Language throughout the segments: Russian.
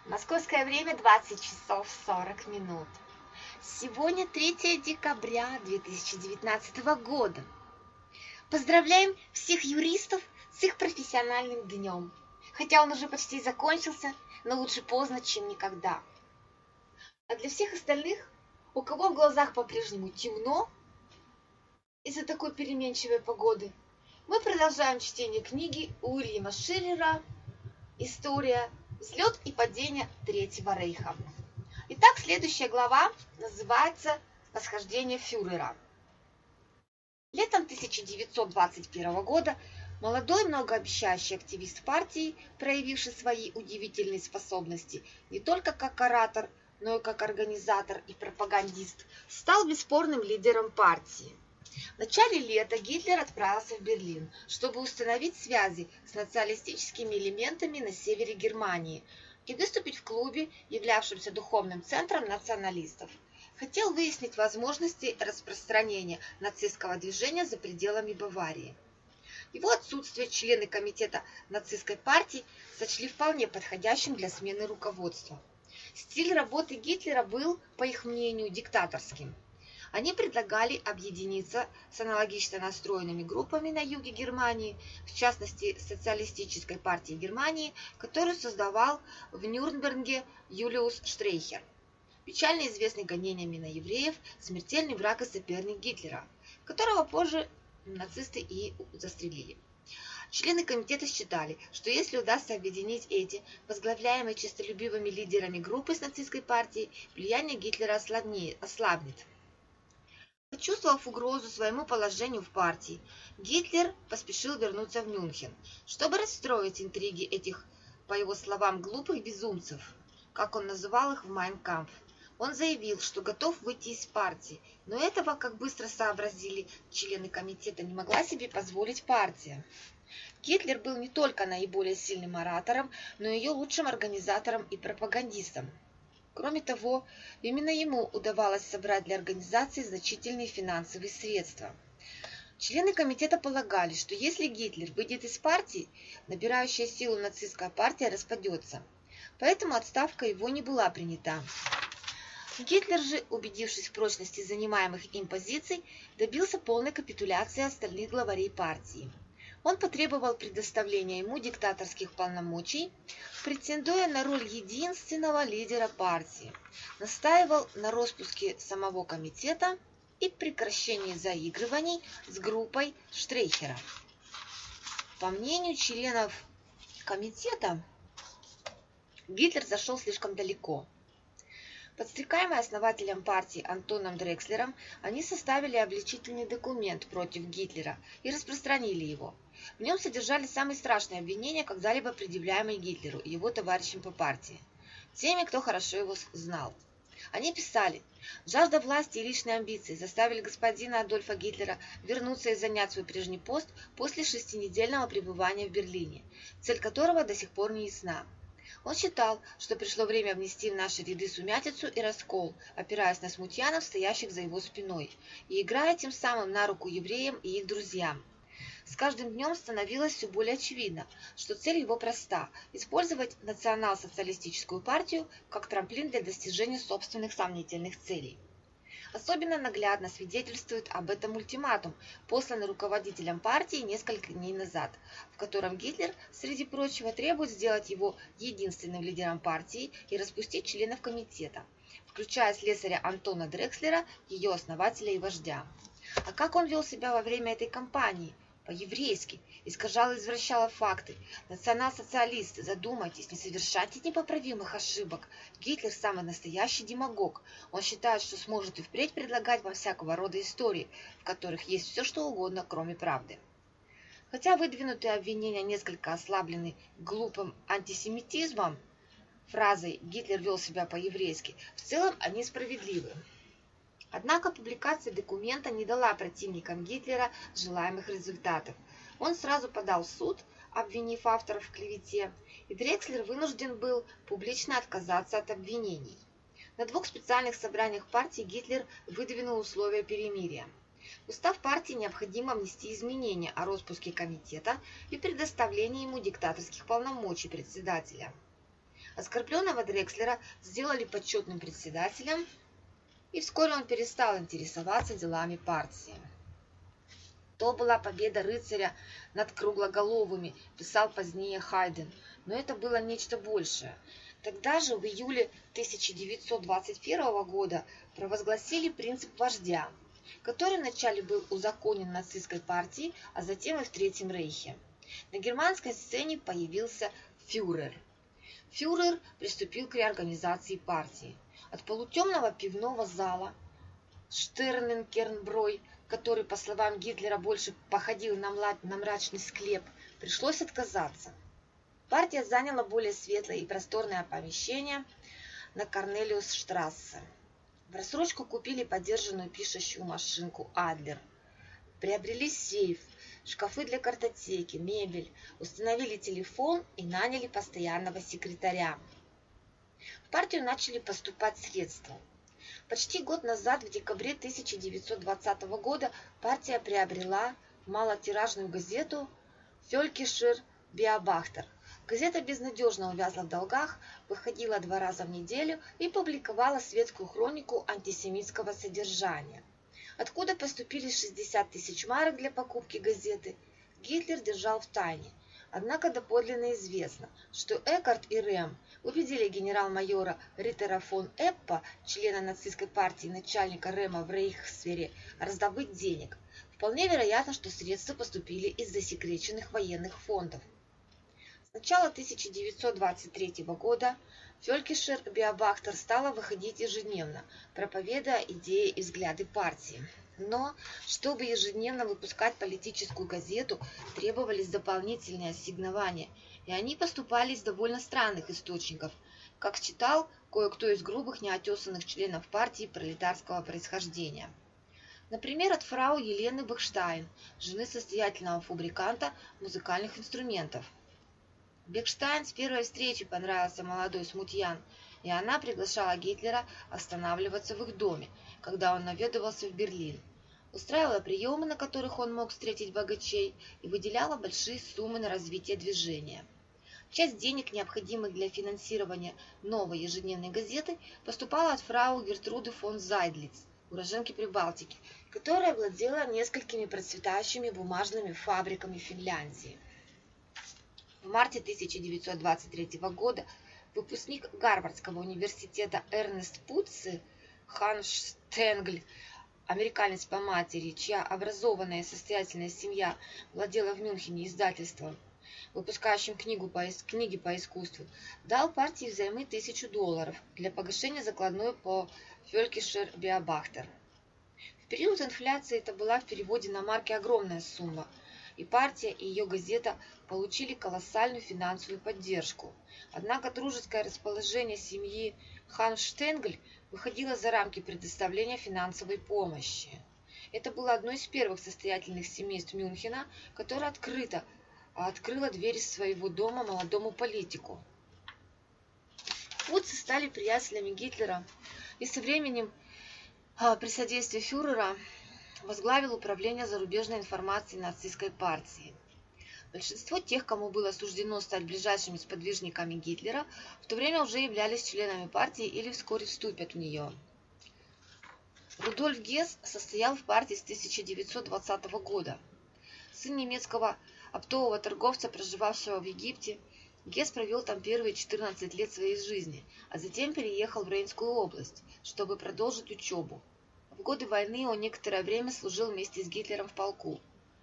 Московское время 20 часов 40 минут. Сегодня 3 декабря 2019 года. Поздравляем всех юристов с их профессиональным днем. Хотя он уже почти закончился, но лучше поздно, чем никогда. А для всех остальных, у кого в глазах по-прежнему темно из-за такой переменчивой погоды, мы продолжаем чтение книги Уильяма Шиллера «История. Взлет и падение Третьего Рейха». Итак, следующая глава называется «Восхождение фюрера». Летом 1921 года молодой многообещающий активист партии, проявивший свои удивительные способности не только как оратор, но и как организатор и пропагандист, стал бесспорным лидером партии. В начале лета Гитлер отправился в Берлин, чтобы установить связи с националистическими элементами на севере Германии и выступить в клубе, являвшемся духовным центром националистов. Хотел выяснить возможности распространения нацистского движения за пределами Баварии. Его отсутствие члены комитета нацистской партии сочли вполне подходящим для смены руководства. Стиль работы Гитлера был, по их мнению, диктаторским. Они предлагали объединиться с аналогично настроенными группами на юге Германии, в частности социалистической партией Германии, которую создавал в Нюрнберге Юлиус Штрейхер, печально известный гонениями на евреев, смертельный враг и соперник Гитлера, которого позже нацисты и застрелили. Члены комитета считали, что если удастся объединить эти, возглавляемые честолюбивыми лидерами группы с нацистской партией, влияние Гитлера ослабнет. Почувствовав угрозу своему положению в партии, Гитлер поспешил вернуться в Мюнхен, чтобы расстроить интриги этих, по его словам, глупых безумцев, как он называл их в «Майн кампф». Он заявил, что готов выйти из партии, но этого, как быстро сообразили члены комитета, не могла себе позволить партия. Гитлер был не только наиболее сильным оратором, но и ее лучшим организатором и пропагандистом. Кроме того, именно ему удавалось собрать для организации значительные финансовые средства. Члены комитета полагали, что если Гитлер выйдет из партии, набирающая силу нацистская партия распадется. Поэтому отставка его не была принята. Гитлер же, убедившись в прочности занимаемых им позиций, добился полной капитуляции остальных главарей партии. Он потребовал предоставления ему диктаторских полномочий, претендуя на роль единственного лидера партии, настаивал на распуске самого комитета и прекращении заигрываний с группой Штрейхера. По мнению членов комитета, Гитлер зашел слишком далеко. Подстрекаемые основателем партии Антоном Дрекслером, они составили обличительный документ против Гитлера и распространили его. В нем содержались самые страшные обвинения, когда-либо предъявляемые Гитлеру и его товарищам по партии, теми, кто хорошо его знал. Они писали: «Жажда власти и личные амбиции заставили господина Адольфа Гитлера вернуться и занять свой прежний пост после 6-недельного пребывания в Берлине, цель которого до сих пор не ясна. Он считал, что пришло время внести в наши ряды сумятицу и раскол, опираясь на смутьянов, стоящих за его спиной, и играя тем самым на руку евреям и их друзьям. С каждым днем становилось все более очевидно, что цель его проста – использовать национал-социалистическую партию как трамплин для достижения собственных сомнительных целей». Особенно наглядно свидетельствует об этом ультиматум, посланный руководителем партии несколько дней назад, в котором Гитлер, среди прочего, требует сделать его единственным лидером партии и распустить членов комитета, включая слесаря Антона Дрекслера, ее основателя и вождя. А как он вел себя во время этой кампании? По-еврейски, искажал и извращал факты. Национал-социалисты, задумайтесь, не совершайте непоправимых ошибок. Гитлер самый настоящий демагог. Он считает, что сможет и впредь предлагать вам всякого рода истории, в которых есть все что угодно, кроме правды. Хотя выдвинутые обвинения несколько ослаблены глупым антисемитизмом, фразой «Гитлер вел себя по-еврейски», в целом они справедливы. Однако публикация документа не дала противникам Гитлера желаемых результатов. Он сразу подал в суд, обвинив авторов в клевете, и Дрекслер вынужден был публично отказаться от обвинений. На 2 специальных собраниях партии Гитлер выдвинул условия перемирия. В устав партии необходимо внести изменения о распуске комитета и предоставлении ему диктаторских полномочий председателя. Оскорбленного Дрекслера сделали почетным председателем, и вскоре он перестал интересоваться делами партии. То была победа рыцаря над круглоголовыми, писал позднее Хайден, но это было нечто большее. Тогда же, в июле 1921 года, провозгласили принцип вождя, который вначале был узаконен нацистской партией, а затем и в Третьем Рейхе. На германской сцене появился фюрер. Фюрер приступил к реорганизации партии. От полутемного пивного зала Штерненкернброй, который, по словам Гитлера, больше походил на мрачный склеп, пришлось отказаться. Партия заняла более светлое и просторное помещение на Корнелиус-штрассе. В рассрочку купили подержанную пишущую машинку «Адлер». Приобрели сейф, шкафы для картотеки, мебель, установили телефон и наняли постоянного секретаря. В партию начали поступать средства. Почти год назад, в декабре 1920 года, партия приобрела малотиражную газету «Фелькишер Биобахтер». Газета безнадежно увязла в долгах, выходила 2 раза в неделю и публиковала светскую хронику антисемитского содержания. Откуда поступили 60 тысяч марок для покупки газеты, Гитлер держал в тайне. Однако доподлинно известно, что Эккарт и Рем убедили генерал-майора Риттера фон Эппа, члена нацистской партии и начальника Рема в Рейхсвере, раздобыть денег. Вполне вероятно, что средства поступили из засекреченных военных фондов. С начала 1923 года Фелькишер Биобахтер стала выходить ежедневно, проповедуя идеи и взгляды партии. Но, чтобы ежедневно выпускать политическую газету, требовались дополнительные ассигнования, и они поступали из довольно странных источников, как считал кое-кто из грубых неотесанных членов партии пролетарского происхождения. Например, от фрау Елены Бехштайн, жены состоятельного фабриканта музыкальных инструментов. Бехштайн с первой встречи понравился молодой смутьян, и она приглашала Гитлера останавливаться в их доме, когда он наведывался в Берлин, устраивала приемы, на которых он мог встретить богачей, и выделяла большие суммы на развитие движения. Часть денег, необходимых для финансирования новой ежедневной газеты, поступала от фрау Гертруды фон Зайдлиц, уроженки Прибалтики, которая владела несколькими процветающими бумажными фабриками Финляндии. В марте 1923 года выпускник Гарвардского университета Эрнест Путци, Ханс Штенгль, американец по матери, чья образованная и состоятельная семья владела в Мюнхене издательством, выпускающим книги по искусству, дал партии взаймы $1000 для погашения закладной по Фелькишер Биобахтер. В период инфляции это была в переводе на марки огромная сумма, и партия и ее газета получили колоссальную финансовую поддержку. Однако дружеское расположение семьи Ханштенгль выходило за рамки предоставления финансовой помощи. Это было одно из первых состоятельных семейств Мюнхена, которое открыло двери своего дома молодому политику. Путцы стали приятелями Гитлера и со временем при содействии фюрера возглавил управление зарубежной информацией нацистской партии. Большинство тех, кому было суждено стать ближайшими сподвижниками Гитлера, в то время уже являлись членами партии или вскоре вступят в нее. Рудольф Гесс состоял в партии с 1920 года. Сын немецкого оптового торговца, проживавшего в Египте, Гесс провел там первые 14 лет своей жизни, а затем переехал в Рейнскую область, чтобы продолжить учебу. В годы войны он некоторое время служил вместе с Гитлером в полку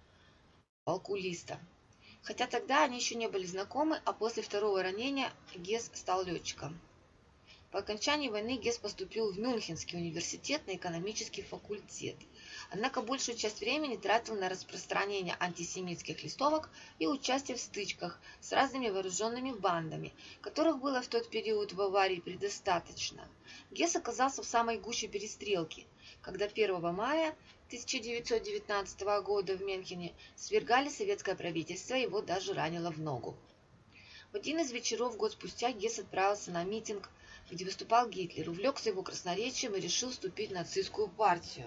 Листа. Хотя тогда они еще не были знакомы, а после второго ранения Гесс стал летчиком. По окончании войны Гесс поступил в Мюнхенский университет на экономический факультет, однако большую часть времени тратил на распространение антисемитских листовок и участие в стычках с разными вооруженными бандами, которых было в тот период в Баварии предостаточно. Гесс оказался в самой гуще перестрелки, когда 1 мая 1919 года в Мюнхене свергали советское правительство, его даже ранило в ногу. В один из вечеров год спустя Гесс отправился на митинг, где выступал Гитлер, увлекся его красноречием и решил вступить в нацистскую партию.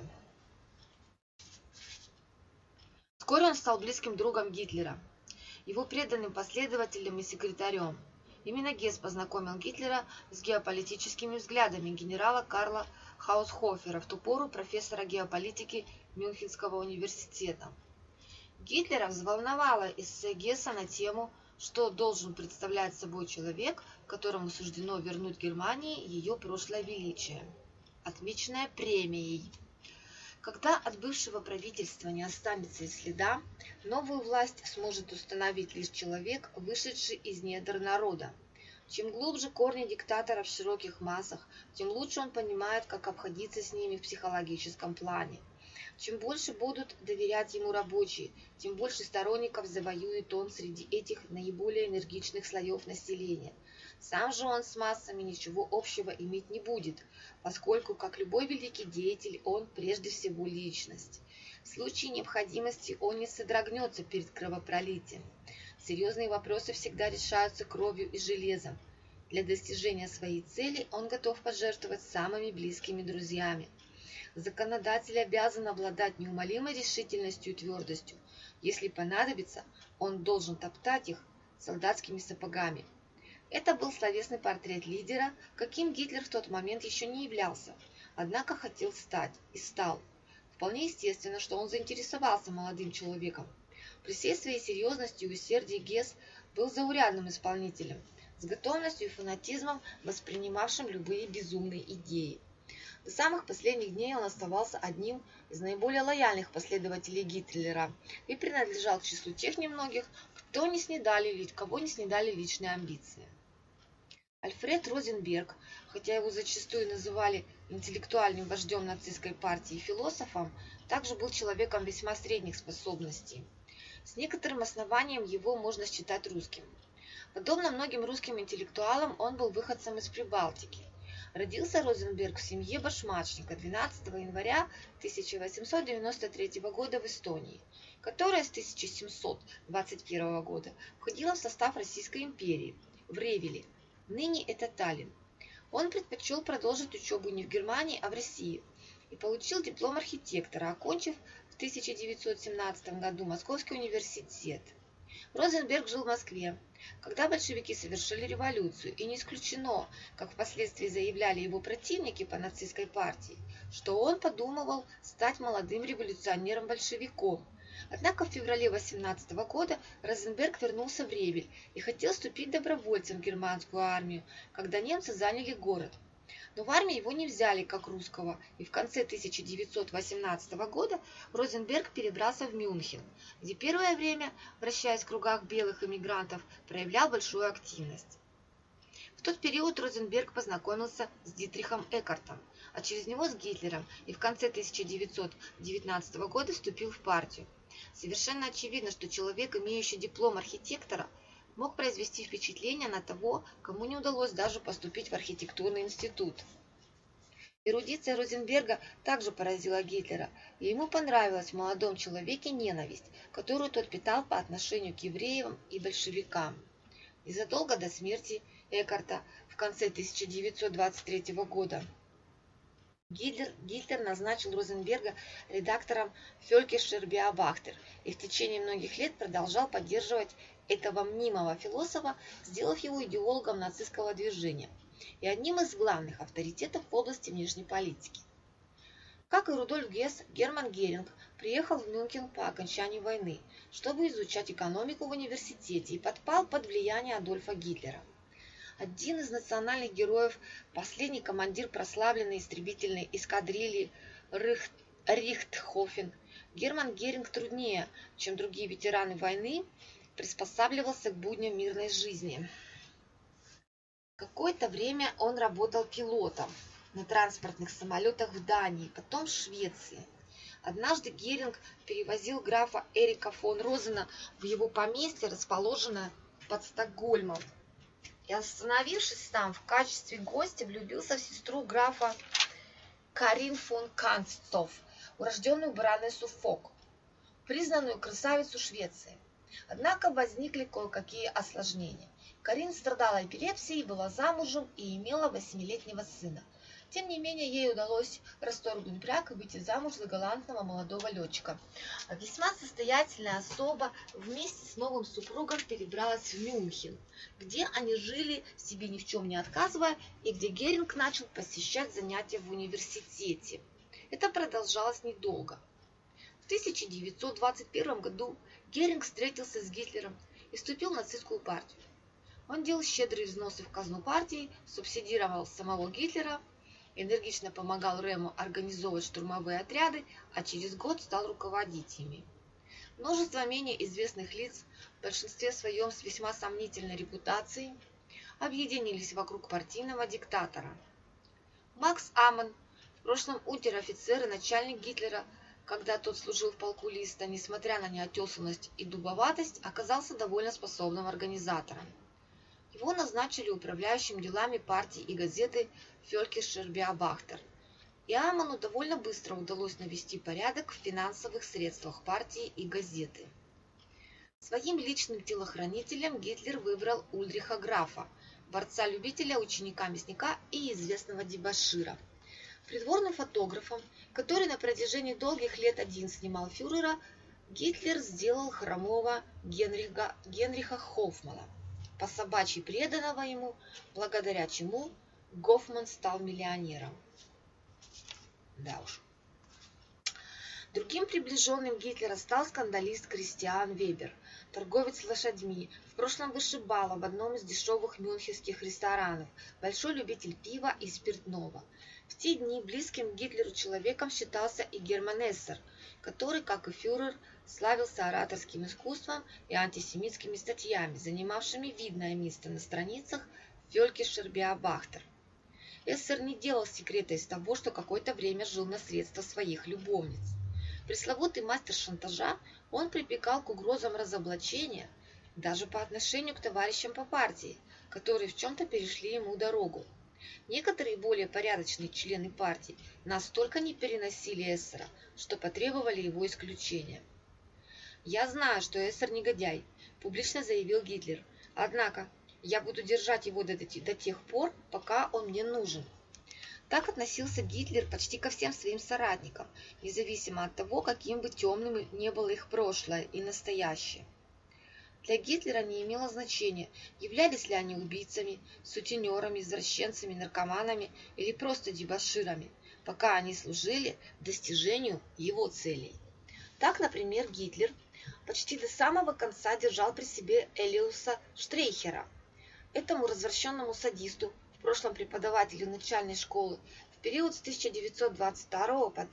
Вскоре он стал близким другом Гитлера, его преданным последователем и секретарем. Именно Гесс познакомил Гитлера с геополитическими взглядами генерала Карла Хаусхофера, в ту пору профессора геополитики Мюнхенского университета. Гитлера взволновало эссе Гесса на тему «Что должен представлять собой человек, которому суждено вернуть Германии ее прошлое величие», отмеченное премией. Когда от бывшего правительства не останется и следа, новую власть сможет установить лишь человек, вышедший из недр народа. Чем глубже корни диктатора в широких массах, тем лучше он понимает, как обходиться с ними в психологическом плане. Чем больше будут доверять ему рабочие, тем больше сторонников завоюет он среди этих наиболее энергичных слоев населения. Сам же он с массами ничего общего иметь не будет, поскольку, как любой великий деятель, он прежде всего личность. В случае необходимости он не содрогнется перед кровопролитием. Серьезные вопросы всегда решаются кровью и железом. Для достижения своей цели он готов пожертвовать самыми близкими друзьями. Законодатель обязан обладать неумолимой решительностью и твердостью. Если понадобится, он должен топтать их солдатскими сапогами. Это был словесный портрет лидера, каким Гитлер в тот момент еще не являлся, однако хотел стать и стал. Вполне естественно, что он заинтересовался молодым человеком. При всей своей серьезности и усердии Гесс был заурядным исполнителем, с готовностью и фанатизмом воспринимавшим любые безумные идеи. До самых последних дней он оставался одним из наиболее лояльных последователей Гитлера и принадлежал к числу тех немногих, кого не снедали личные амбиции. Альфред Розенберг, хотя его зачастую называли интеллектуальным вождем нацистской партии и философом, также был человеком весьма средних способностей. С некоторым основанием его можно считать русским. Подобно многим русским интеллектуалам, он был выходцем из Прибалтики. Родился Розенберг в семье башмачника 12 января 1893 года в Эстонии, которая с 1721 года входила в состав Российской империи, в Ревеле, ныне это Таллин. Он предпочел продолжить учебу не в Германии, а в России и получил диплом архитектора, окончив в 1917 году Московский университет. Розенберг жил в Москве, когда большевики совершили революцию, и не исключено, как впоследствии заявляли его противники по нацистской партии, что он подумывал стать молодым революционером-большевиком. Однако в феврале 18 года Розенберг вернулся в Ревель и хотел вступить добровольцем в германскую армию, когда немцы заняли город. Но в армию его не взяли как русского, и в конце 1918 года Розенберг перебрался в Мюнхен, где первое время, вращаясь в кругах белых эмигрантов, проявлял большую активность. В тот период Розенберг познакомился с Дитрихом Эккартом, а через него с Гитлером, и в конце 1919 года вступил в партию. Совершенно очевидно, что человек, имеющий диплом архитектора, мог произвести впечатление на того, кому не удалось даже поступить в архитектурный институт. Эрудиция Розенберга также поразила Гитлера, и ему понравилась в молодом человеке ненависть, которую тот питал по отношению к евреям и большевикам. Незадолго до смерти Эккарта в конце 1923 года Гитлер назначил Розенберга редактором Völkischer Beobachter и в течение многих лет продолжал поддерживать этого мнимого философа, сделав его идеологом нацистского движения и одним из главных авторитетов в области внешней политики. Как и Рудольф Гесс, Герман Геринг приехал в Мюнхен по окончании войны, чтобы изучать экономику в университете, и подпал под влияние Адольфа Гитлера. Один из национальных героев, последний командир прославленной истребительной эскадрильи Рихтхофен, Герман Геринг труднее, чем другие ветераны войны, приспосабливался к будням мирной жизни. Какое-то время он работал пилотом на транспортных самолетах в Дании, потом в Швеции. Однажды Геринг перевозил графа Эрика фон Розена в его поместье, расположенное под Стокгольмом, и, остановившись там в качестве гостя, влюбился в сестру графа Карин фон Канцтов, урожденную баронессу Фок, признанную красавицу Швеции. Однако возникли кое-какие осложнения. Карин страдала эпилепсией, была замужем и имела 8-летнего сына. Тем не менее, ей удалось расторгнуть брак и выйти замуж за галантного молодого летчика. Весьма состоятельная особа вместе с новым супругом перебралась в Мюнхен, где они жили, себе ни в чем не отказывая, и где Геринг начал посещать занятия в университете. Это продолжалось недолго. В 1921 году Геринг встретился с Гитлером и вступил в нацистскую партию. Он делал щедрые взносы в казну партии, субсидировал самого Гитлера, энергично помогал Рему организовывать штурмовые отряды, а через год стал руководить ими. Множество менее известных лиц, в большинстве своем с весьма сомнительной репутацией, объединились вокруг партийного диктатора. Макс Амман, в прошлом унтер-офицер и начальник Гитлера, когда тот служил в полку Листа, несмотря на неотесанность и дубоватость, оказался довольно способным организатором. Его назначили управляющим делами партии и газеты «Völkischer Beobachter», и Амману довольно быстро удалось навести порядок в финансовых средствах партии и газеты. Своим личным телохранителем Гитлер выбрал Ульриха Графа, борца-любителя, ученика-мясника и известного дебошира. Придворным фотографом, который на протяжении долгих лет один снимал фюрера, Гитлер сделал хромого Генриха Хоффмана, по собачьи преданного ему, благодаря чему Гофман стал миллионером. Да уж. Другим приближенным Гитлера стал скандалист Кристиан Вебер, торговец лошадьми, в прошлом вышибала в одном из дешевых мюнхенских ресторанов, большой любитель пива и спиртного. В те дни близким Гитлеру человеком считался и Герман Эссер, который, как и фюрер, славился ораторским искусством и антисемитскими статьями, занимавшими видное место на страницах Völkischer Beobachter. Эссер не делал секрета из того, что какое-то время жил на средства своих любовниц. Пресловутый мастер шантажа, он прибегал к угрозам разоблачения даже по отношению к товарищам по партии, которые в чем-то перешли ему дорогу. Некоторые более порядочные члены партии настолько не переносили Эссера, что потребовали его исключения. «Я знаю, что Эссер негодяй», – публично заявил Гитлер. «Однако я буду держать его до тех пор, пока он мне нужен». Так относился Гитлер почти ко всем своим соратникам, независимо от того, каким бы темным ни было их прошлое и настоящее. Для Гитлера не имело значения, являлись ли они убийцами, сутенерами, извращенцами, наркоманами или просто дебоширами, пока они служили достижению его целей. Так, например, Гитлер почти до самого конца держал при себе Элиуса Штрейхера. Этому развращенному садисту, в прошлом преподавателю начальной школы, в период с 1922 по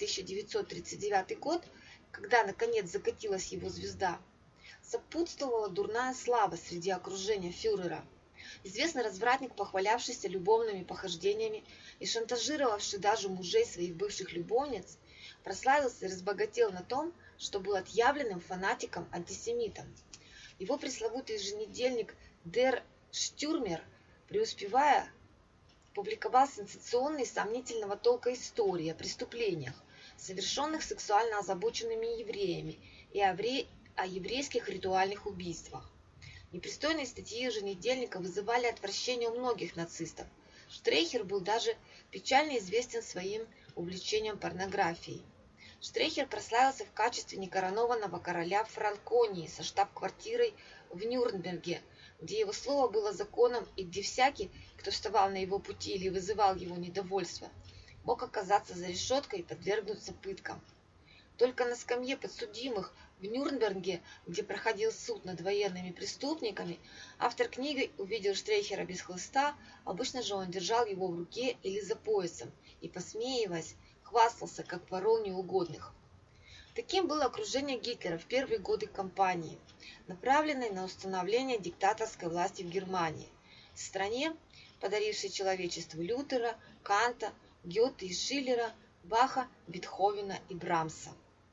1939 год, когда наконец закатилась его звезда, сопутствовала дурная слава среди окружения фюрера. Известный развратник, похвалявшийся любовными похождениями и шантажировавший даже мужей своих бывших любовниц, прославился и разбогател на том, что был отъявленным фанатиком-антисемитом. Его пресловутый еженедельник Der Stürmer, преуспевая, публиковал сенсационные сомнительного толка истории о преступлениях, совершенных сексуально озабоченными евреями, и о еврейских ритуальных убийствах. Непристойные статьи еженедельника вызывали отвращение у многих нацистов. Штрейхер был даже печально известен своим увлечением порнографией. Штрейхер прославился в качестве некоронованного короля Франконии со штаб-квартирой в Нюрнберге, где его слово было законом и где всякий, кто вставал на его пути или вызывал его недовольство, мог оказаться за решеткой и подвергнуться пыткам. Только на скамье подсудимых в Нюрнберге, где проходил суд над военными преступниками, автор книги увидел Штрейхера без хлыста, обычно же он держал его в руке или за поясом и, посмеиваясь, хвастался, как ворол неугодных. Таким было окружение Гитлера в первые годы кампании, направленной на установление диктаторской власти в Германии, стране, подарившей человечеству Лютера, Канта, Гёте и Шиллера, Баха, Бетховена и Брамса.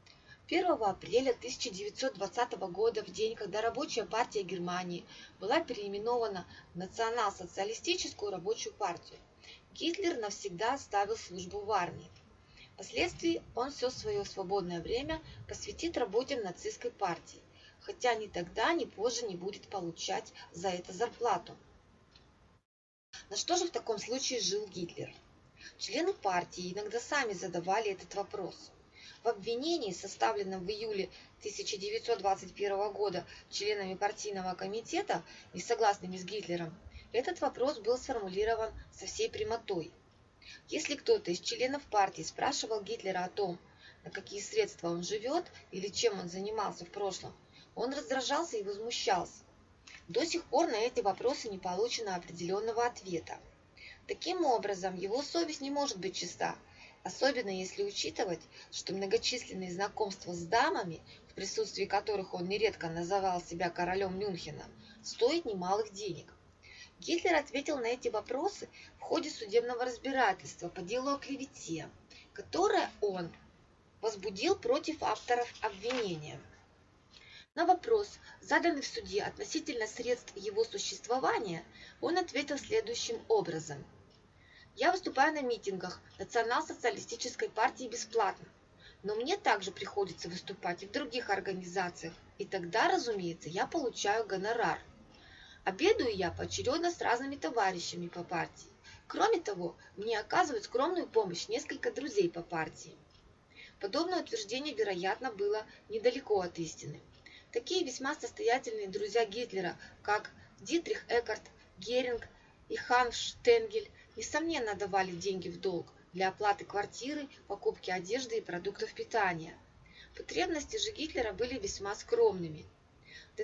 1 апреля 1920 года, в день, когда Рабочая партия Германии была переименована в Национал-социалистическую рабочую партию, Гитлер навсегда оставил службу в армии. Впоследствии он все свое свободное время посвятит работе в нацистской партии, хотя ни тогда, ни позже не будет получать за это зарплату. На что же в таком случае жил Гитлер? Члены партии иногда сами задавали этот вопрос. В обвинении, составленном в июле 1921 года членами партийного комитета, несогласными с Гитлером, этот вопрос был сформулирован со всей прямотой. Если кто-то из членов партии спрашивал Гитлера о том, на какие средства он живет или чем он занимался в прошлом, он раздражался и возмущался. До сих пор на эти вопросы не получено определенного ответа. Таким образом, его совесть не может быть чиста, особенно если учитывать, что многочисленные знакомства с дамами, в присутствии которых он нередко называл себя королем Мюнхена, стоят немалых денег. Гитлер ответил на эти вопросы в ходе судебного разбирательства по делу о клевете, которое он возбудил против авторов обвинения. На вопрос, заданный в суде относительно средств его существования, он ответил следующим образом. «Я выступаю на митингах Национал-социалистической партии бесплатно, но мне также приходится выступать и в других организациях, и тогда, разумеется, я получаю гонорар. Обедаю я поочередно с разными товарищами по партии. Кроме того, мне оказывают скромную помощь несколько друзей по партии». Подобное утверждение, вероятно, было недалеко от истины. Такие весьма состоятельные друзья Гитлера, как Дитрих Эккарт, Геринг и Ханс Штенгель, несомненно давали деньги в долг для оплаты квартиры, покупки одежды и продуктов питания. Потребности же Гитлера были весьма скромными. До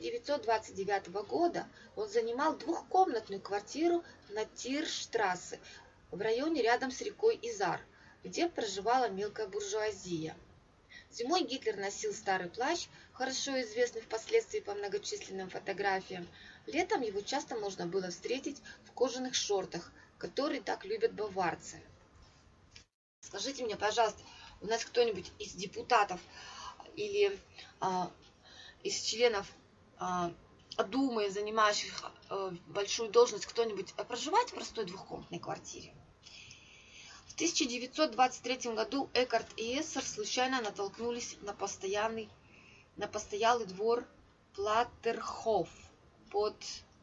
1929 года он занимал двухкомнатную квартиру на Тирштрассе в районе рядом с рекой Изар, где проживала мелкая буржуазия. Зимой Гитлер носил старый плащ, хорошо известный впоследствии по многочисленным фотографиям. Летом его часто можно было встретить в кожаных шортах, которые так любят баварцы. Скажите мне, пожалуйста, у нас кто-нибудь из депутатов или из членов Думы, занимающих большую должность, кто-нибудь проживает в простой двухкомнатной квартире? В 1923 году Эккарт и Эссер случайно натолкнулись на постоялый двор Платтерхоф под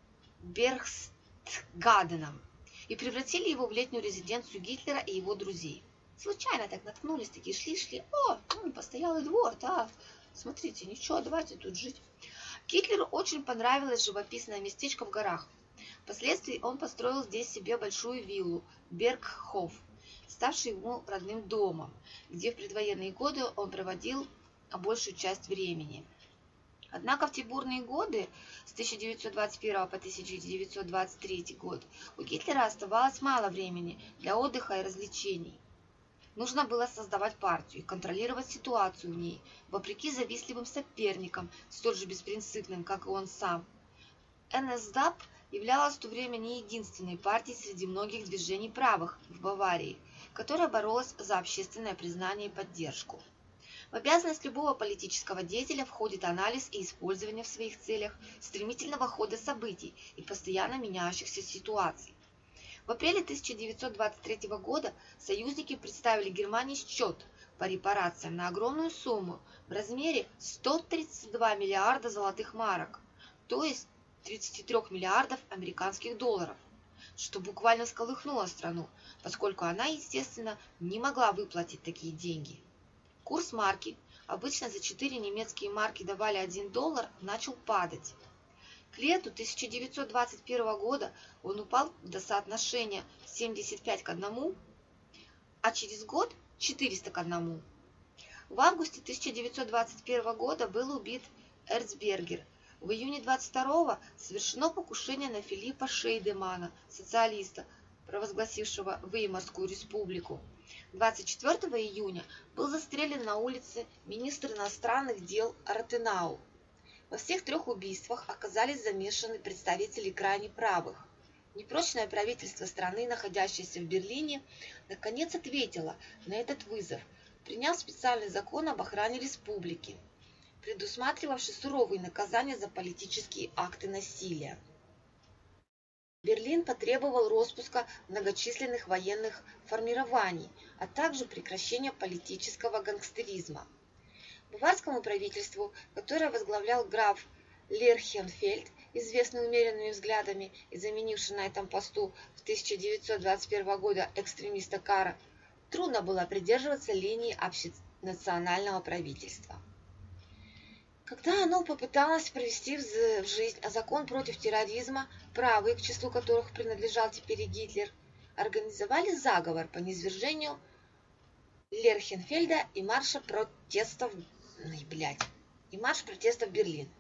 Бергстгаденом и превратили его в летнюю резиденцию Гитлера и его друзей. Случайно так наткнулись, такие шли. Постоялый двор, да, смотрите, ничего, давайте тут жить. Гитлеру очень понравилось живописное местечко в горах. Впоследствии он построил здесь себе большую виллу Бергхоф, ставший ему родным домом, где в предвоенные годы он проводил большую часть времени. Однако в те бурные годы, с 1921 по 1923 год, у Гитлера оставалось мало времени для отдыха и развлечений. Нужно было создавать партию и контролировать ситуацию в ней, вопреки завистливым соперникам, столь же беспринципным, как и он сам. НСДАП являлась в то время не единственной партией среди многих движений правых в Баварии, которая боролась за общественное признание и поддержку. В обязанность любого политического деятеля входит анализ и использование в своих целях стремительного хода событий и постоянно меняющихся ситуаций. В апреле 1923 года союзники представили Германии счет по репарациям на огромную сумму в размере 132 миллиарда золотых марок, то есть 33 миллиардов американских долларов, что буквально всколыхнуло страну, поскольку она, естественно, не могла выплатить такие деньги. Курс марки, обычно за 4 немецкие марки давали $1, начал падать. К лету 1921 года он упал до соотношения 75 к 1, а через год 400 к 1. В августе 1921 года был убит Эрцбергер. В июне 22-го совершено покушение на Филиппа Шейдемана, социалиста, провозгласившего Веймарскую республику. 24 июня был застрелен на улице министр иностранных дел Ротенау. Во всех 3 убийствах оказались замешаны представители крайне правых. Непрочное правительство страны, находящееся в Берлине, наконец ответило на этот вызов, приняв специальный закон об охране республики, предусматривавший суровые наказания за политические акты насилия. Берлин потребовал распуска многочисленных военных формирований, а также прекращения политического гангстеризма. Баварскому правительству, которое возглавлял граф Лерхенфельд, известный умеренными взглядами и заменивший на этом посту в 1921 года экстремиста Кара, трудно было придерживаться линии общенационального правительства. Когда оно попыталось провести в жизнь закон против терроризма, правые, к числу которых принадлежал теперь и Гитлер, организовали заговор по низвержению Лерхенфельда и марш протестов в Берлин.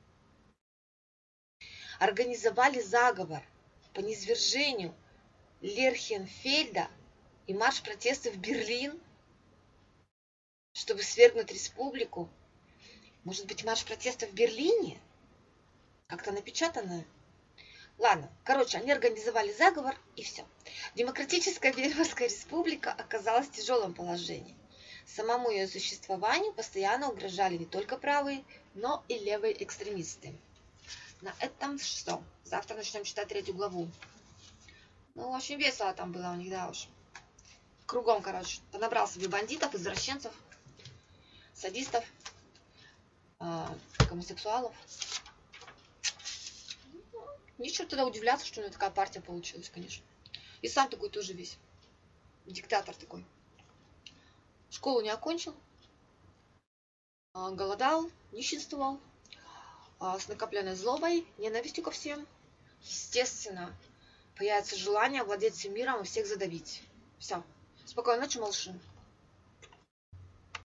Организовали заговор по низвержению Лерхенфельда и марш протестов в Берлин, чтобы свергнуть республику. Может быть, марш протестов в Берлине? Как-то напечатано. Ладно, короче, они организовали заговор, и все. Демократическая Веймарская республика оказалась в тяжелом положении. Самому ее существованию постоянно угрожали не только правые, но и левые экстремисты. На этом что? Завтра начнем читать 3 главу. Ну, очень весело там было у них, да уж. Кругом, короче. Понабрал себе бандитов, извращенцев, садистов, гомосексуалов. Нечего тогда удивляться, что у него такая партия получилась, конечно. И сам такой тоже весь. Диктатор такой. Школу не окончил. Голодал, нищенствовал. С накопленной злобой, ненавистью ко всем. Естественно, появится желание овладеть всем миром и всех задавить. Все. Спокойной ночи, малыши.